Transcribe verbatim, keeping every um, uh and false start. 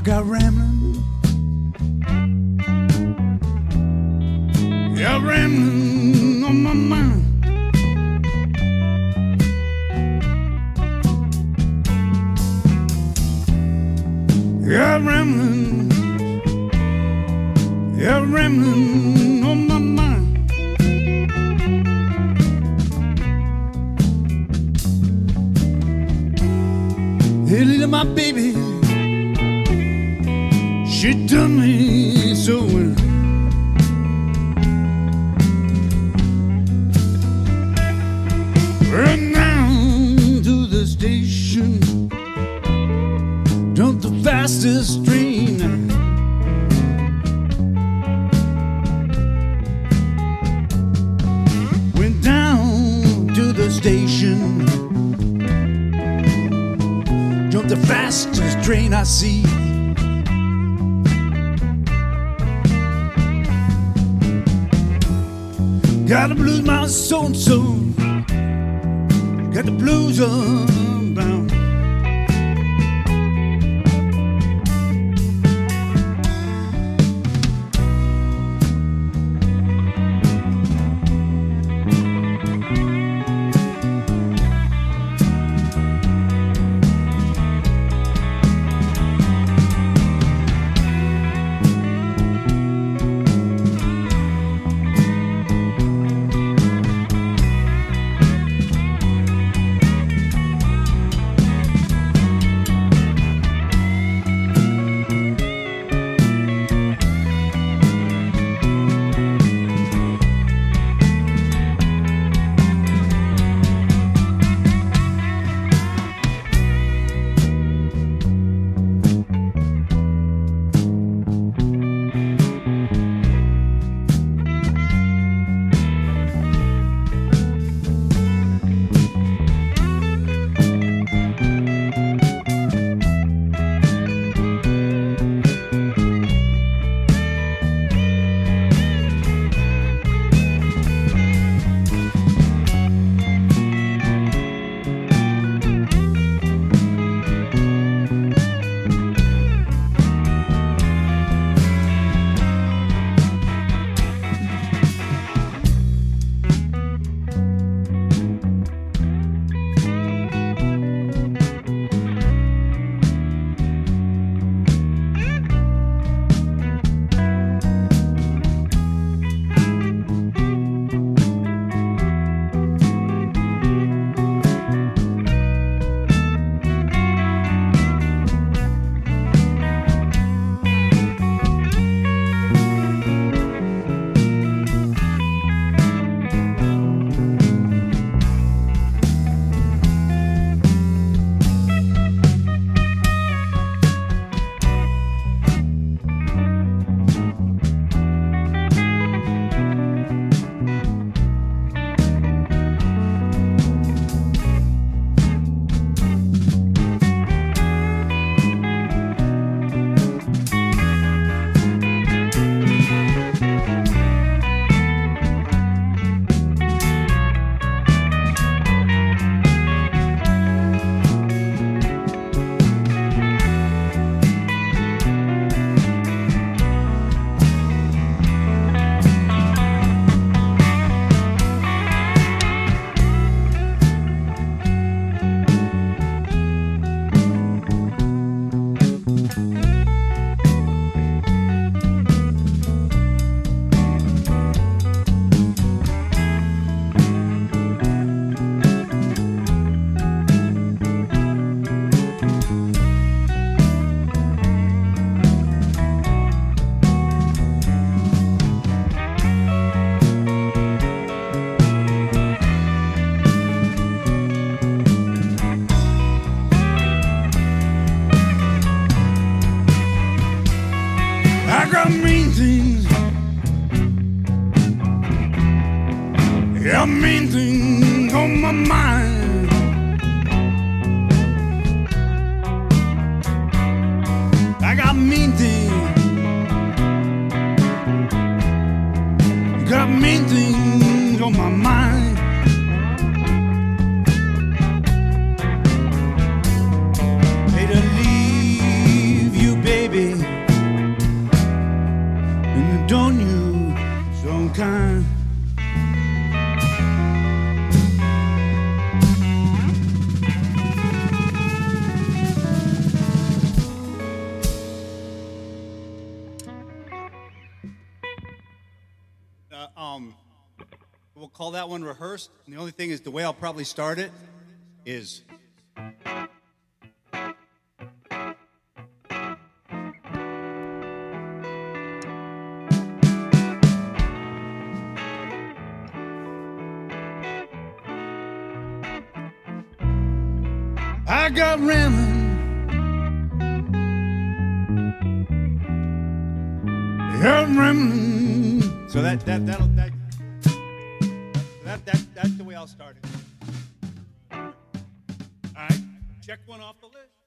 got rambling, yeah, rambling on my mind. Yeah, rambling, yeah, rambling on my mind. Hey, little my baby, she done me so well. Run down to the station, jump the fastest train. Went down to the station, jumped the fastest train I see. Got the blues, my soul and soul. Got the blues unbound. call that one rehearsed. And the only thing is the way I'll probably start it is... I got ramen. Got ramen. So that that that'll that that that that's the way I'll start it. All right, check one off the list.